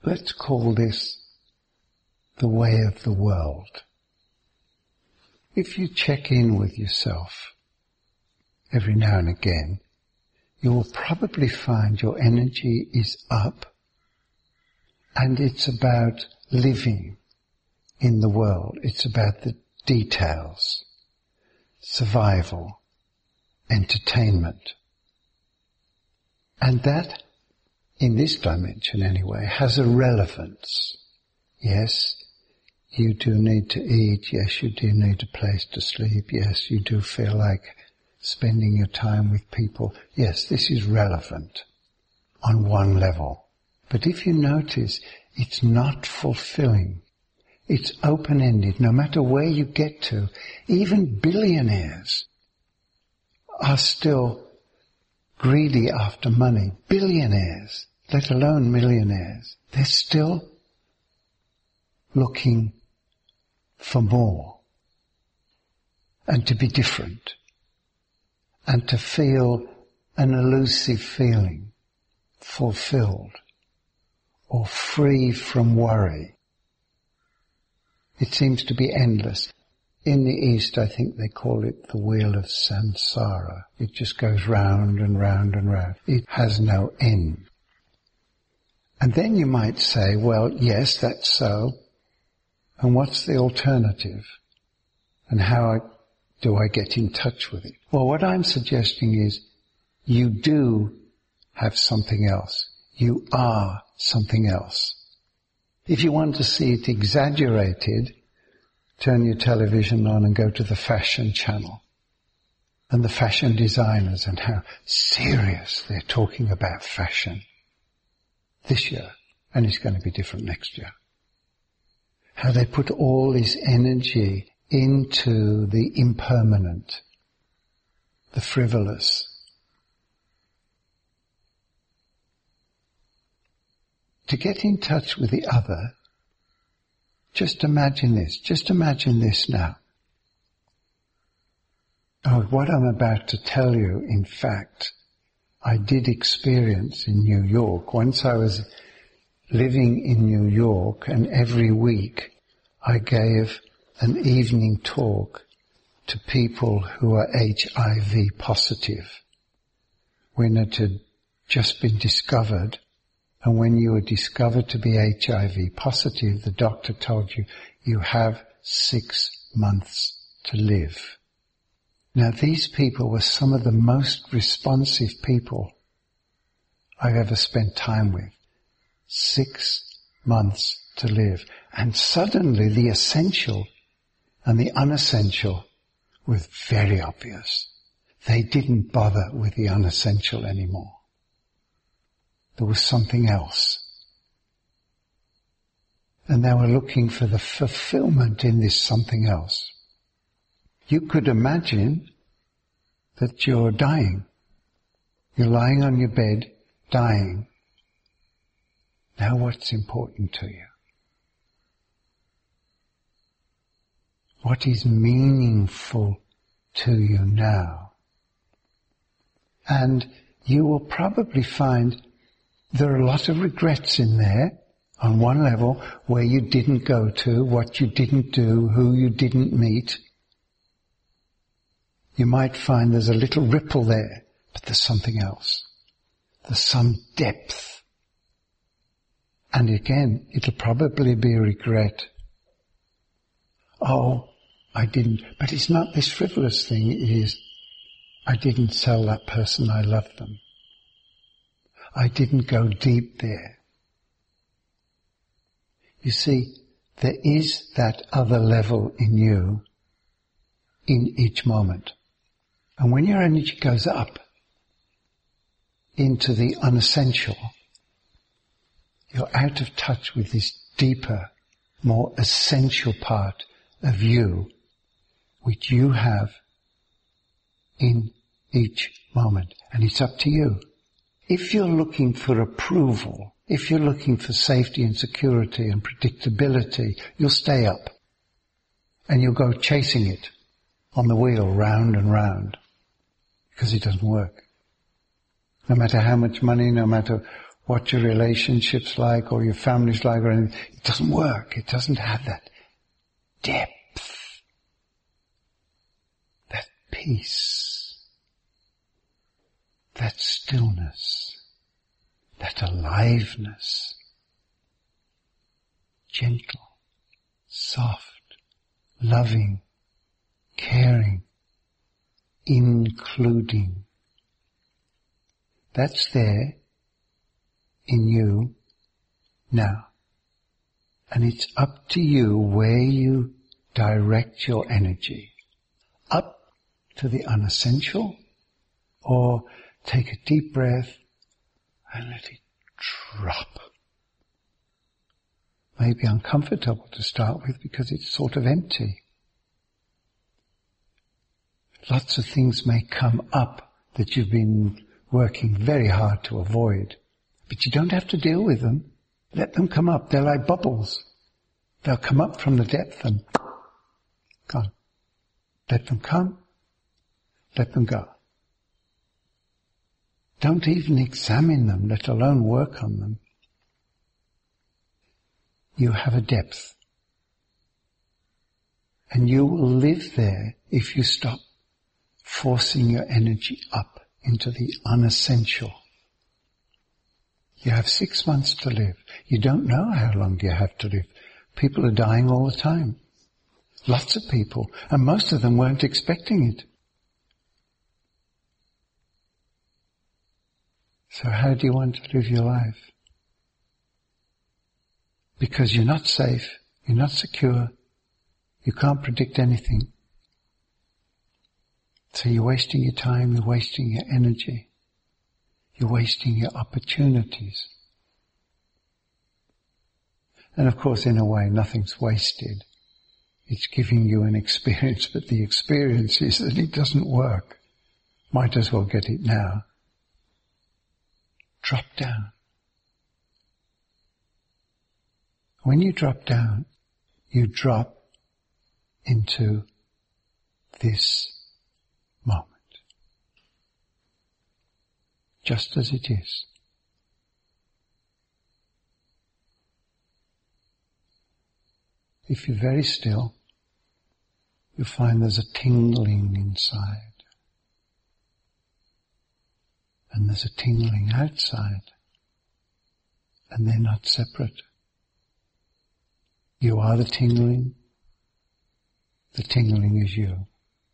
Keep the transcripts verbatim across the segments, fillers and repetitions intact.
let's call this the way of the world. If you check in with yourself every now and again, you will probably find your energy is up, and it's about living in the world. It's about the details, survival, entertainment. And that, in this dimension anyway, has a relevance. Yes, you do need to eat. Yes, you do need a place to sleep. Yes, you do feel like spending your time with people. Yes, this is relevant on one level. But if you notice, it's not fulfilling. It's open-ended. No matter where you get to, even billionaires are still greedy after money. Billionaires, let alone millionaires, they're still looking for more and to be different and to feel an elusive feeling, fulfilled or free from worry. It seems to be endless. In the East, I think they call it the wheel of samsara. It just goes round and round and round. It has no end. And then you might say, well, yes, that's so. And what's the alternative? And how I, do I get in touch with it? Well, what I'm suggesting is you do have something else. You are something else. If you want to see it exaggerated, turn your television on and go to the fashion channel and the fashion designers and how serious they're talking about fashion this year, and it's going to be different next year. How they put all this energy into the impermanent, the frivolous. To get in touch with the other, just imagine this, just imagine this now. Oh, what I'm about to tell you, in fact, I did experience in New York. Once I was living in New York, and every week I gave an evening talk to people who are H I V positive, when it had just been discovered. And when you were discovered to be H I V positive, the doctor told you, you have six months to live. Now, these people were some of the most responsive people I've ever spent time with. Six months to live. And suddenly the essential and the unessential was very obvious. They didn't bother with the unessential anymore. There was something else. And they were looking for the fulfillment in this something else. You could imagine that you're dying. You're lying on your bed, dying. Now what's important to you? What is meaningful to you now? And you will probably find there are a lot of regrets in there, on one level, where you didn't go to, what you didn't do, who you didn't meet. You might find there's a little ripple there, but there's something else. There's some depth. And again, it'll probably be a regret. Oh, I didn't, but it's not this frivolous thing, it is, I didn't tell that person I loved them. I didn't go deep there. You see, there is that other level in you in each moment. And when your energy goes up into the unessential, you're out of touch with this deeper, more essential part of you, which you have in each moment. And it's up to you. If you're looking for approval, if you're looking for safety and security and predictability, you'll stay up and you'll go chasing it on the wheel round and round because it doesn't work. No matter how much money, no matter what your relationship's like or your family's like or anything. It doesn't work. It doesn't have that depth, that peace, that stillness, that aliveness, gentle, soft, loving, caring, including. That's there in you now. And it's up to you where you direct your energy. Up to the unessential, or take a deep breath and let it drop. Maybe uncomfortable to start with because it's sort of empty. Lots of things may come up that you've been working very hard to avoid. But you don't have to deal with them. Let them come up. They're like bubbles. They'll come up from the depth and gone. Let them come. Let them go. Don't even examine them, let alone work on them. You have a depth. And you will live there if you stop forcing your energy up into the unessential. You have six months to live. You don't know how long you have to live. People are dying all the time. Lots of people. And most of them weren't expecting it. So how do you want to live your life? Because you're not safe. You're not secure. You can't predict anything. So you're wasting your time. You're wasting your energy. You're wasting your opportunities. And of course, in a way, nothing's wasted. It's giving you an experience, but the experience is that it doesn't work. Might as well get it now. Drop down. When you drop down, you drop into this moment. Just as it is. If you're very still, you'll find there's a tingling inside. And there's a tingling outside. And they're not separate. You are the tingling. The tingling is you.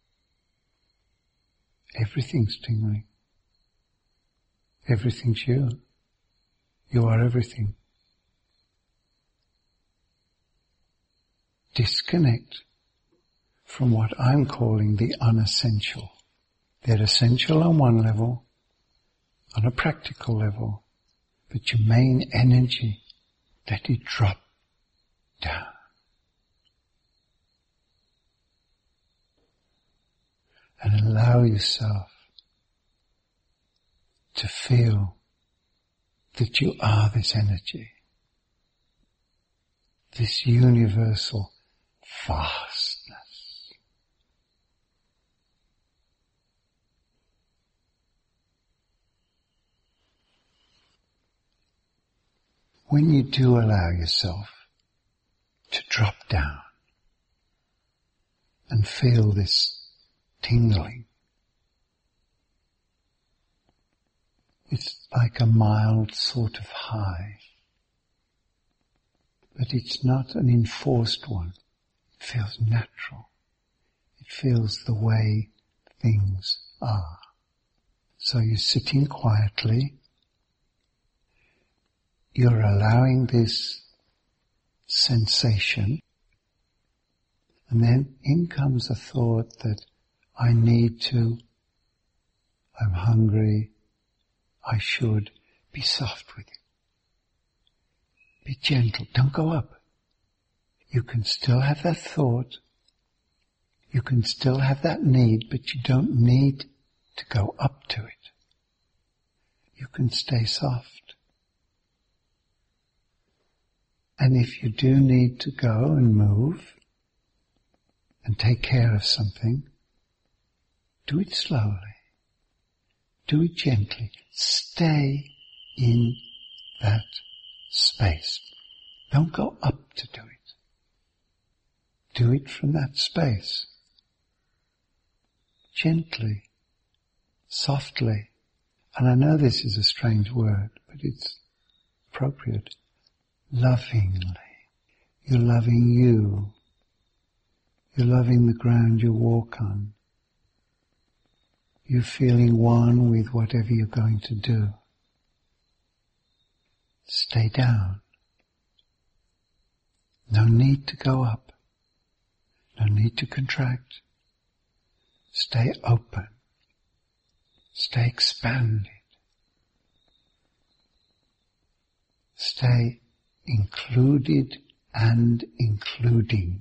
Everything's tingling. Everything's you. You are everything. Disconnect from what I'm calling the unessential. They're essential on one level, on a practical level, but your main energy, let it drop down. And allow yourself to feel that you are this energy, this universal vastness. When you do allow yourself to drop down and feel this tingling, it's like a mild sort of high, but it's not an enforced one. It feels natural. It feels the way things are. So you're sitting quietly. You're allowing this sensation. And then in comes a thought that I need to, I'm hungry, I should. Be soft with it. Be gentle. Don't go up. You can still have that thought. You can still have that need, but you don't need to go up to it. You can stay soft. And if you do need to go and move and take care of something, do it slowly. Do it gently. Stay in that space. Don't go up to do it. Do it from that space. Gently, softly. And I know this is a strange word, but it's appropriate. Lovingly. You're loving you. You're loving the ground you walk on. You're feeling one with whatever you're going to do. Stay down. No need to go up. No need to contract. Stay open. Stay expanded. Stay included and including.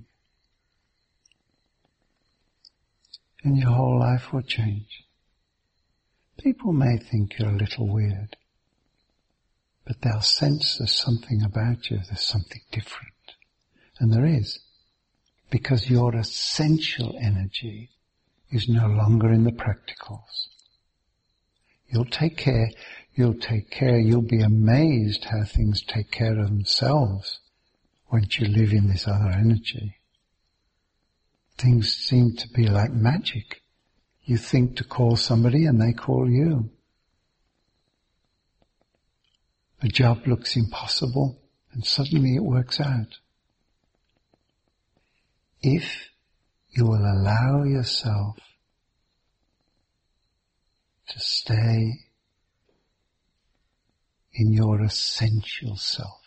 And your whole life will change. People may think you're a little weird, but they'll sense there's something about you, there's something different. And there is. Because your essential energy is no longer in the practicals. You'll take care, you'll take care, you'll be amazed how things take care of themselves once you live in this other energy. Things seem to be like magic. You think to call somebody and they call you. A job looks impossible and suddenly it works out. If you will allow yourself to stay in your essential self,